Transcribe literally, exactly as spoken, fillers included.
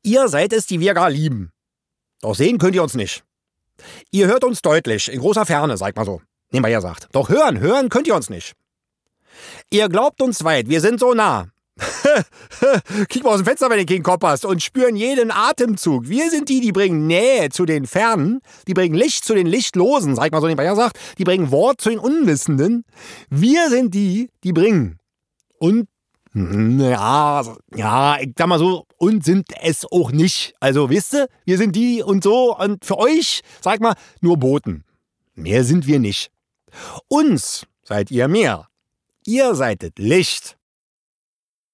Ihr seid es, die wir gar lieben. Doch sehen könnt ihr uns nicht. Ihr hört uns deutlich, in großer Ferne, sagt mal so. Nebenbei ihr sagt. Doch hören, hören könnt ihr uns nicht. Ihr glaubt uns weit, wir sind so nah. Kick mal aus dem Fenster, wenn du keinen Kopf hast, und spüren jeden Atemzug. Wir sind die, die bringen Nähe zu den Fernen, die bringen Licht zu den Lichtlosen, sag mal so, nebenbei ihr sagt. Die bringen Wort zu den Unwissenden. Wir sind die, die bringen. Und Ja, ja, ich sag mal so, und sind es auch nicht. Also, wisst ihr, wir sind die und so, und für euch, sag mal, nur Boten. Mehr sind wir nicht. Uns seid ihr mehr. Ihr seid das Licht.